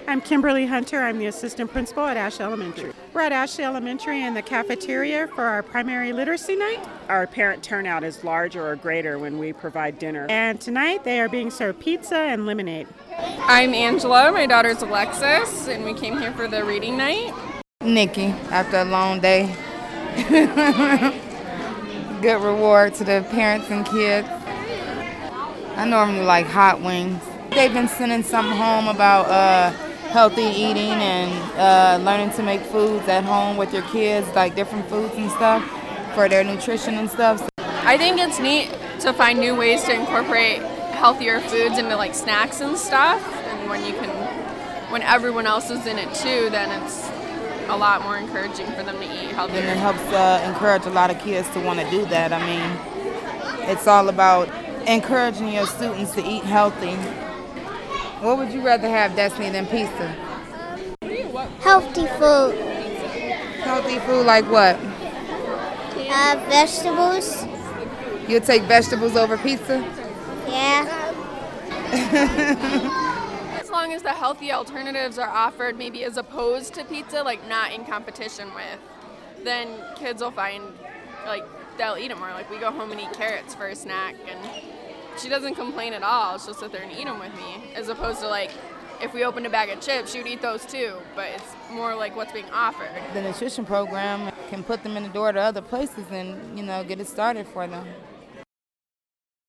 I'm Kimberly Hunter. I'm the assistant principal at Ash Elementary. We're at Ash Elementary in the cafeteria for our primary literacy night. Our parent turnout is larger or greater when we provide dinner. And tonight they are being served pizza and lemonade. I'm Angela. My daughter's Alexis, and we came here for the reading night. Nikki, after a long day. Good reward to the parents and kids. I normally like hot wings. They've been sending something home about healthy eating and learning to make foods at home with your kids, like different foods and stuff for their nutrition and stuff. So I think it's neat to find new ways to incorporate healthier foods into like snacks and stuff. And when everyone else is in it too, then it's a lot more encouraging for them to eat healthier. And it helps encourage a lot of kids to want to do that. I mean, it's all about encouraging your students to eat healthy. What would you rather have, Destiny, than pizza? Healthy food. Healthy food like what? Vegetables. You'll take vegetables over pizza? Yeah. As long as the healthy alternatives are offered maybe as opposed to pizza, like not in competition with, then kids will find like they'll eat them more. Like we go home and eat carrots for a snack, and she doesn't complain at all. She'll sit there and eat them with me, as opposed to like if we opened a bag of chips, she would eat those too. But it's more like what's being offered. The nutrition program can put them in the door to other places and, get it started for them.